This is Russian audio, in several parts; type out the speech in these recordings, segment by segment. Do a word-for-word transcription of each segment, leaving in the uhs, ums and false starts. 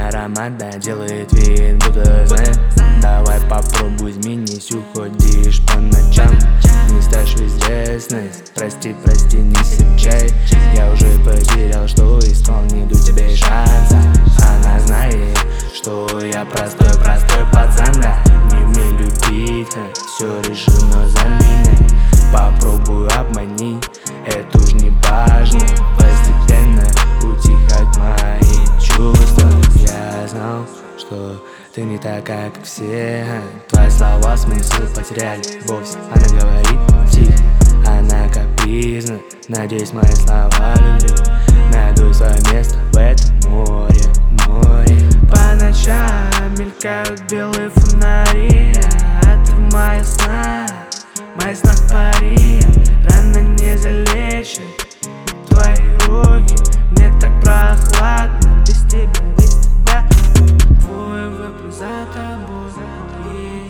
аромат, да, делает вид, будто знает. Давай попробуй изменись, уходишь по ночам. Не ставишь в известность, прости, прости, не серчай. Я уже потерял, что искал, не даю тебе шанса. Она знает, что я простой, простой пацан, да. Не умею любить, все решено за меня. Попробую обмани, это уж не важно. Постепенно утихают мои чувства. Я знал, что ты не такая, как все. Твои слова смысл потеряли вовсе. Она говорит тихо, она капризна. Надеюсь, мои слова люблю. Найду свое место в этом море, море. По ночам мелькают белые фонари. Это моя сна, мои снах пари. Рано не залечит твои руки. Мне так прохладно без тебя, без тебя. Твой выбор за тобой, и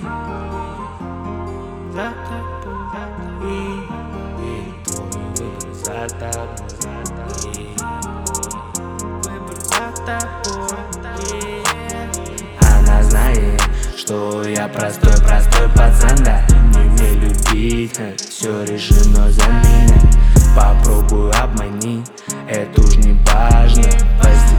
за тобой, и, и твой выбор за тобой, и выбор за тобой, и. Она знает, что я простой, простой пацан, да. Не умею любить, все решено за меня. Попробую обмани, это уж не важно.